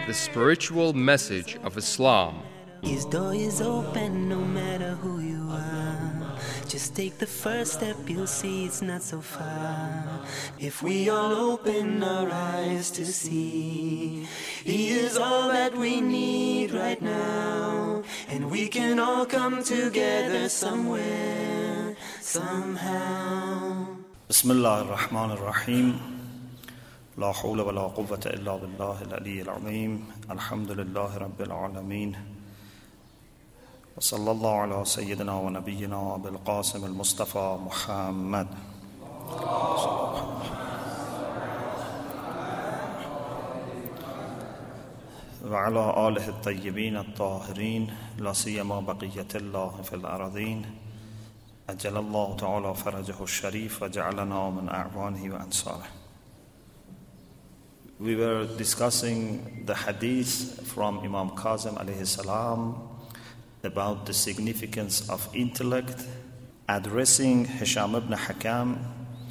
the spiritual message of Islam. His door is open no matter who you are. Just take the first step, you'll see it's not so far. If we all open our eyes to see, He is all that we need right now. And we can all come together somewhere, somehow. Bismillah ar-Rahman ar-Rahim. La hawla wa la quwwata illa billah al-ali al-azim. Alhamdulillahi rabbil alameen. Wa sallallahu ala sayyidina wa nabiyyina Abil Qasim al-Mustafa Muhammad. وعلى آله الطيبين الطاهرين لا سيما بقية الله في الأراضين أجل الله تعالى فرجه الشريف وجعلنا من أعوانه وأنصاره. We were discussing the hadith from Imam Kazim alayhi salam about the significance of intellect, addressing Hisham ibn Hakam.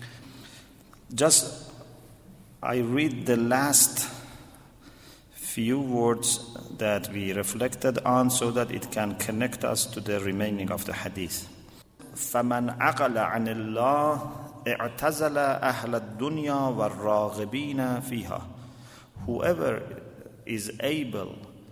Just I read the last few words that we reflected on so that it can connect us to the remaining of the hadith. فَمَنْ عَقَلَ عَنِ اللَّهِ اعْتَزَلَ أَهْلَ الدُّنْيَا وَالرَّاغِبِينَ فِيهَا. Whoever is able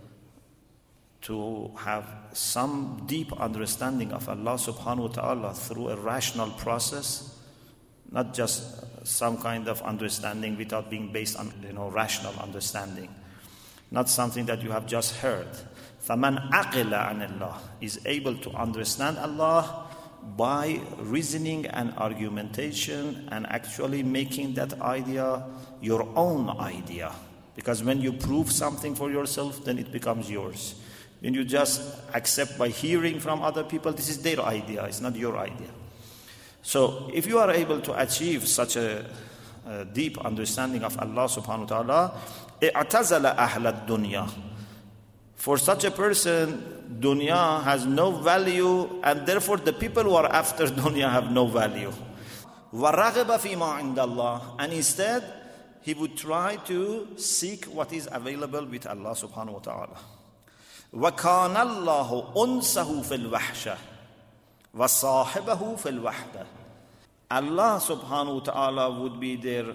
to have some deep understanding of Allah subhanahu wa ta'ala through a rational process, not just some kind of understanding without being based on rational understanding, not something that you have just heard. فَمَنْ عَقِلَ عَنِ اللَّهِ is able to understand Allah by reasoning and argumentation and actually making that idea your own idea. Because when you prove something for yourself, then it becomes yours. When you just accept by hearing from other people, this is their idea, it's not your idea. So if you are able to achieve such a deep understanding of Allah subhanahu wa ta'ala, اعتزل أهل الدنيا. For such a person, dunya has no value, and therefore the people who are after dunya have no value. وَرَغِبَ فِيمَا عِنْدَ اللَّهِ. And instead, he would try to seek what is available with Allah subhanahu wa ta'ala. وَكَانَ اللَّهُ أُنْسَهُ فِي الْوَحْشَةِ وَصَاحِبَهُ فِي الْوَحْدَةِ. Allah subhanahu wa ta'ala would be their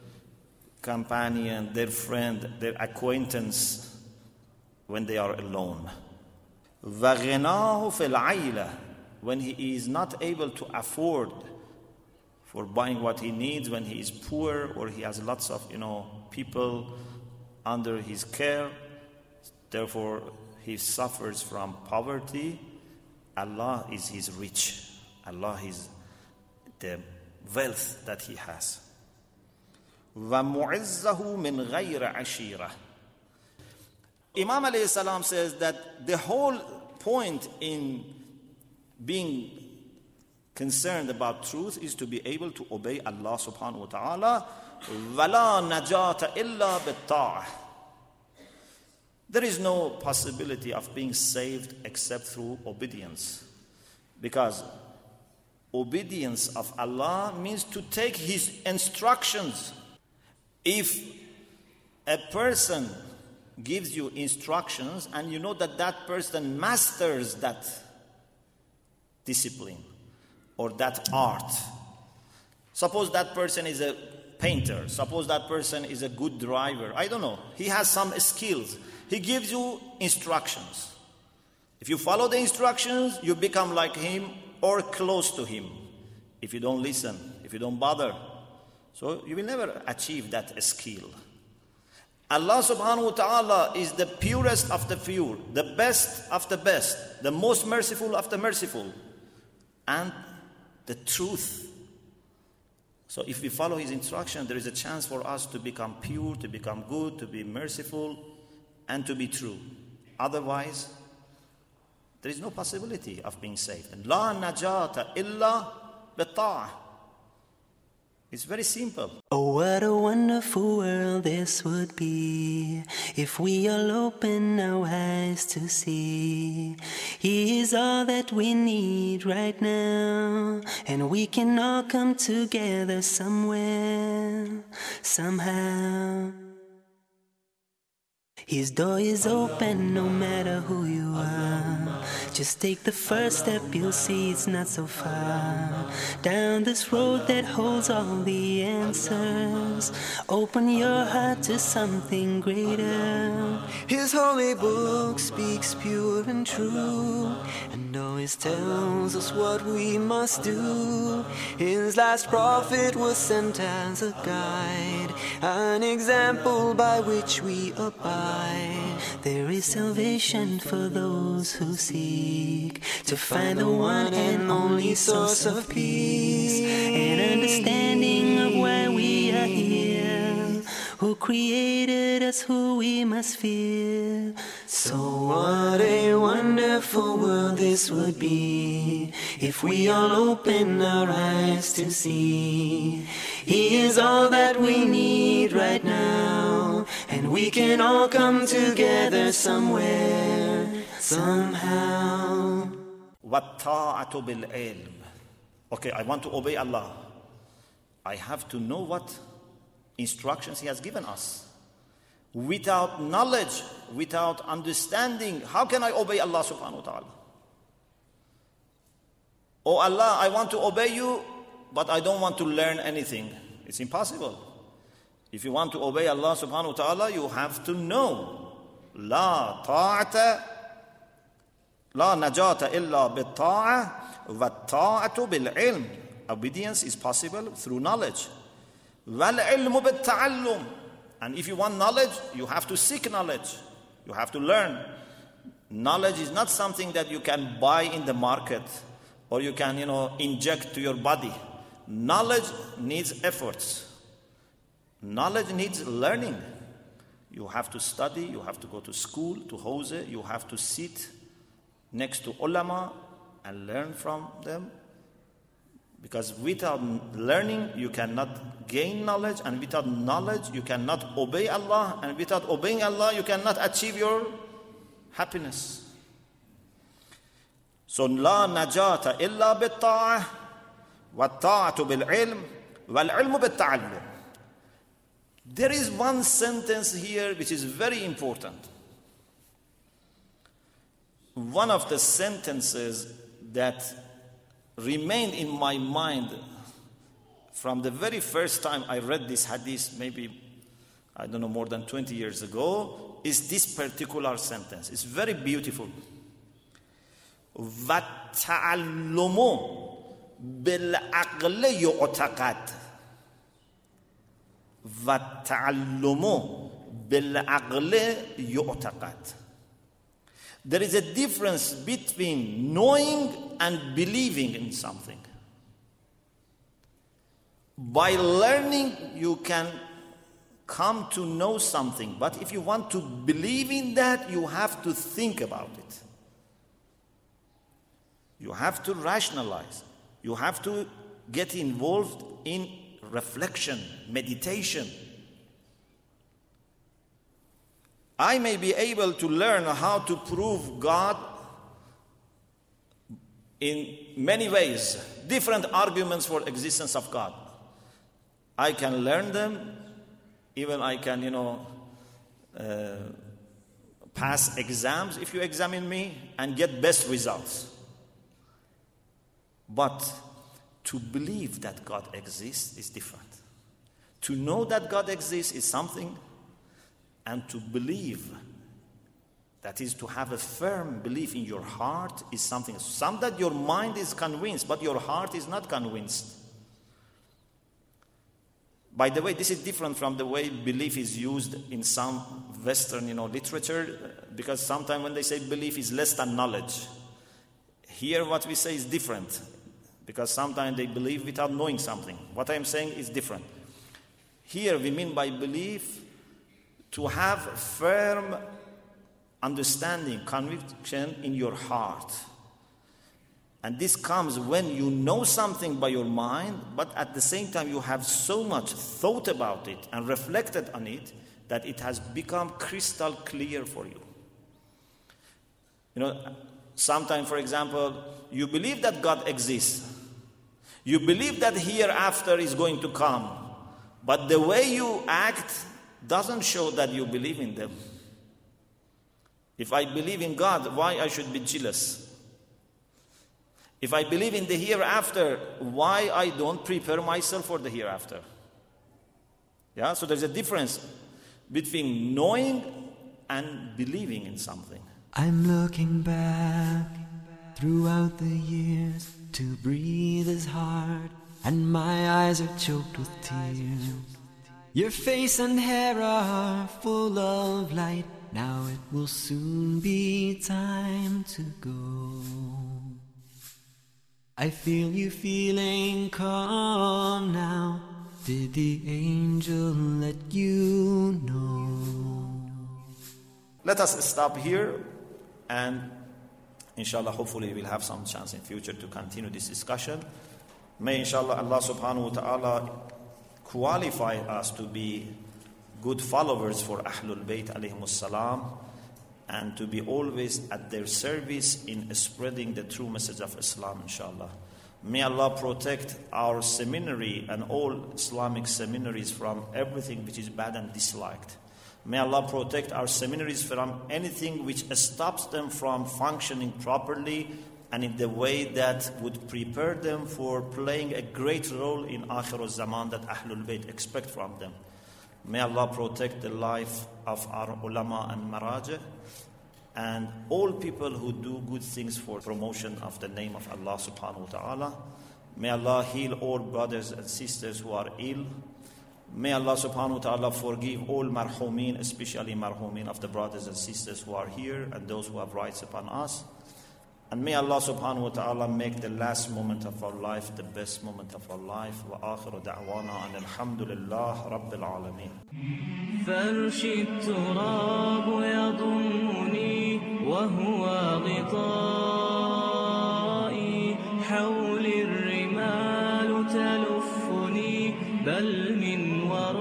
companion, their friend, their acquaintance when they are alone. وَغِنَاهُ فِي الْعَيْلَةِ. When he is not able to afford for buying what he needs, when he is poor or he has lots of people under his care, therefore he suffers from poverty. Allah is his rich. Allah is the wealth that he has. وَمُعِزَّهُ مِنْ غَيْرِ عَشِيرَةٍ. Imam alayhi salam says that the whole point in being concerned about truth is to be able to obey Allah subhanahu wa ta'ala. وَلَا نَجَاةَ إِلَّا بِالطَّاعَةِ. There is no possibility of being saved except through obedience. Because obedience of Allah means to take His instructions. If a person gives you instructions and you know that that person masters that discipline or that art, suppose that person is a painter, suppose that person is a good driver, I don't know, he has some skills, he gives you instructions. If you follow the instructions, you become like him or close to him. If you don't listen, if you don't bother, so you will never achieve that skill. Allah subhanahu wa ta'ala is the purest of the pure, the best of the best, the most merciful of the merciful, and the truth. So if we follow His instruction, there is a chance for us to become pure, to become good, to be merciful, and to be true. Otherwise, there is no possibility of being saved. La najata illa bitta'ah. It's very simple. Oh, what a wonderful world this would be if we all open our eyes to see He is all that we need right now, and we can all come together somewhere, somehow. His door is open no matter who you are. Just take the first step, you'll see it's not so far. Down this road that holds all the answers. Open your heart to something greater. His holy book speaks pure and true, and always tells us what we must do. His last prophet was sent as a guide, an example by which we abide. There is salvation for those who seek to find the one and only source of peace, and understanding of why we are here, who created us, who we must fear. So what a wonderful world this would be if we all open our eyes to see. He is all that we need right now, and we can all come together somewhere, somehow. وَالطَّاعَةُ بِالْعِلْمِ. Okay, I want to obey Allah. I have to know what instructions He has given us. Without knowledge, without understanding, how can I obey Allah subhanahu wa ta'ala? Oh Allah, I want to obey you, but I don't want to learn anything. It's impossible. If you want to obey Allah subhanahu wa ta'ala, you have to know. La ta'ata, la najata illa bit-ta'a, wa ta'atu bil-ilm. Obedience is possible through knowledge. Wal-ilmu bit-ta'allum. And if you want knowledge, you have to seek knowledge. You have to learn. Knowledge is not something that you can buy in the market or you can, inject to your body. Knowledge needs efforts. Knowledge needs learning. You have to study, you have to go to school, to hawze, you have to sit next to ulama and learn from them. Because without learning, you cannot gain knowledge, and without knowledge, you cannot obey Allah, and without obeying Allah, you cannot achieve your happiness. So, la najata illa bit-ta'ah, wa-ta'atu bil-ilm, wal-ilmu bit-ta'allum. There is one sentence here which is very important. One of the sentences that remained in my mind from the very first time I read this hadith, maybe, more than 20 years ago, is this particular sentence. It's very beautiful. وَالتَّعَلُّمُ بِالْعَقْلِ يُعْتَقَدْ وَالتَّعَلُّمُ بِالْعَقْلِ يُعْتَقَدْ. There is a difference between knowing and believing in something. By learning, you can come to know something. But if you want to believe in that, you have to think about it. You have to rationalize. You have to get involved in reflection, meditation. I may be able to learn how to prove God in many ways, different arguments for existence of God. I can learn them, even I can, pass exams if you examine me and get best results. But to believe that God exists is different. To know that God exists is something, and to believe, that is to have a firm belief in your heart, is something. Some that your mind is convinced, but your heart is not convinced. By the way, this is different from the way belief is used in some Western, literature, because sometimes when they say belief is less than knowledge, here what we say is different, because sometimes they believe without knowing something. What I am saying is different. Here we mean by belief to have firm understanding, conviction in your heart. And this comes when you know something by your mind, but at the same time you have so much thought about it and reflected on it that it has become crystal clear for you. Sometimes, for example, you believe that God exists. You believe that hereafter is going to come. But the way you act doesn't show that you believe in them. If I believe in God, why I should be jealous? If I believe in the hereafter, why I don't prepare myself for the hereafter? Yeah, so there's a difference between knowing and believing in something. I'm looking back throughout the years. To breathe is hard, and my eyes are choked with tears. Your face and hair are full of light. Now it will soon be time to go. I feel you feeling calm now. Did the angel let you know? Let us stop here, and inshallah, hopefully we'll have some chance in future to continue this discussion. May inshallah Allah subhanahu wa ta'ala qualify us to be good followers for Ahlul Bayt alayhimus salam, and to be always at their service in spreading the true message of Islam, inshallah. May Allah protect our seminary and all Islamic seminaries from everything which is bad and disliked. May Allah protect our seminaries from anything which stops them from functioning properly and in the way that would prepare them for playing a great role in Akhir zaman that Ahlul Bayt expect from them. May Allah protect the life of our ulama and maraja and all people who do good things for promotion of the name of Allah subhanahu wa ta'ala. May Allah heal all brothers and sisters who are ill. May Allah subhanahu wa ta'ala forgive all marhumin, especially marhumin of the brothers and sisters who are here and those who have rights upon us. And may Allah subhanahu wa ta'ala make the last moment of our life the best moment of our life. Wa akhiru da'wana and alhamdulillah rabbil alameen. فرشي التراب يضمني وهو غطائي حولي الرمال تلفني بل من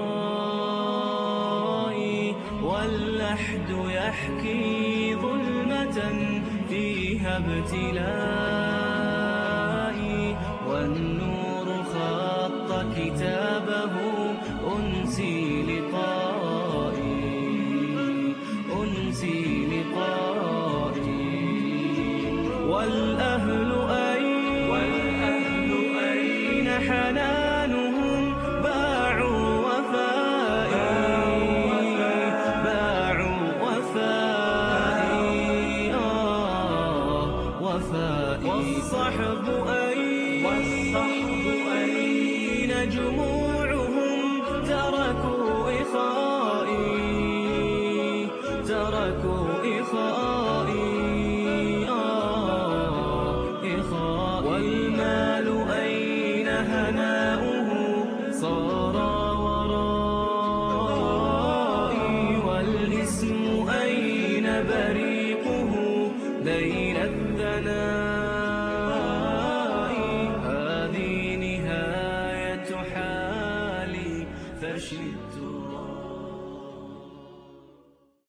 ورائي واللحد يحكي ظلمة فيها ابتلائي والنور خط كتابه أنسي لقائي والأهل أين حنانهم باعوا وفائي والصحب أين جموعهم تركوا إخائي والمال أين هناؤه صار ورائي والاسم أين بريقه بين الثناء هذه نهاية حالي فرشي التراب